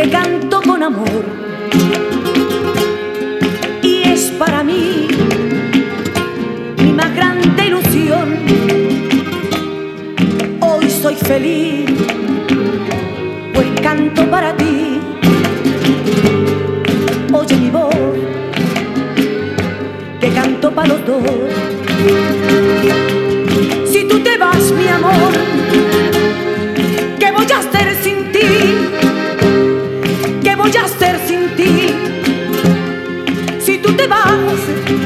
que canto con amor y es para mí mi más grande ilusión. Hoy soy feliz, pues canto para ti. Oye mi voz, que canto para los dos. Si tú te vas, mi amor, ¿qué voy a hacer sin ti? ¿Qué voy a hacer sin ti? Si tú te vas,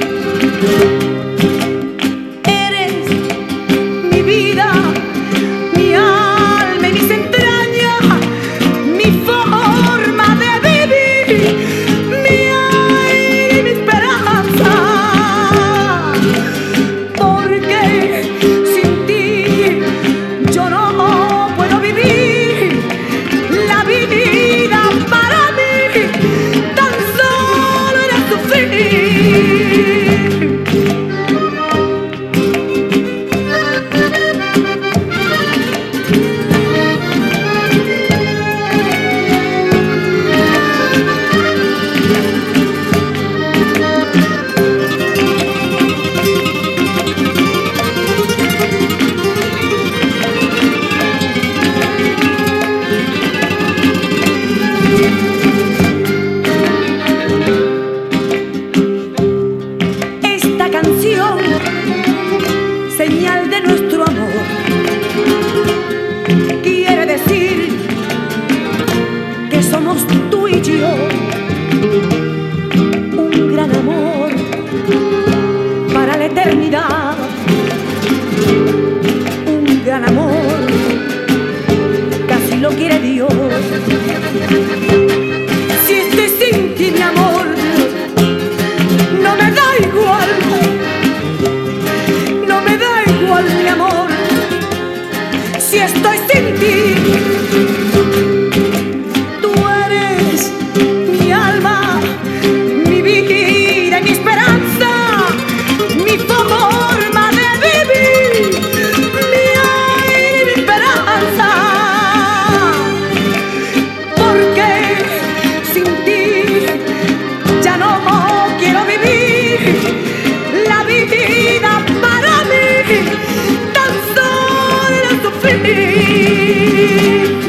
eres mi vida, mi alma y mis entrañas, mi forma de vivir, mi aire y mi esperanza. Porque sin ti yo no puedo vivir la vida para mí, tan solo era sufrir. Esta canción, señal de nuestro amor, quiere decir que somos tú y yo, un gran amor para la eternidad, un gran amor, casi lo quiere Dios. Si estoy sin ti, mi amor, no me da igual, no me da igual, mi amor, si estoy sin ti. Tú eres mi alma, mi vida y mi esperanza, mi forma de vivir, mi aire y mi esperanza. Porque sin ti ya no quiero vivir la vida para mí, tan solo era sufrir.